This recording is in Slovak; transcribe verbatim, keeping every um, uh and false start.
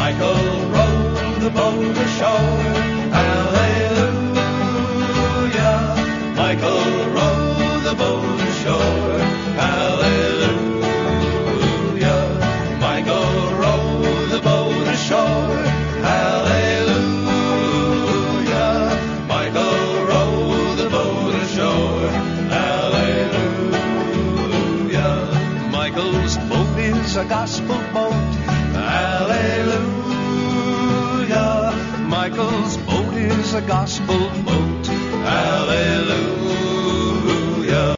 Michael rowed the boat ashore. Hallelujah. Michael rowed the boat ashore. Hallelujah. Michael rowed the boat ashore. Hallelujah. Michael rowed the boat ashore. Hallelujah. Michael's boat is a gospel boat. Hallelujah. Michael's boat is a gospel boat. Hallelujah.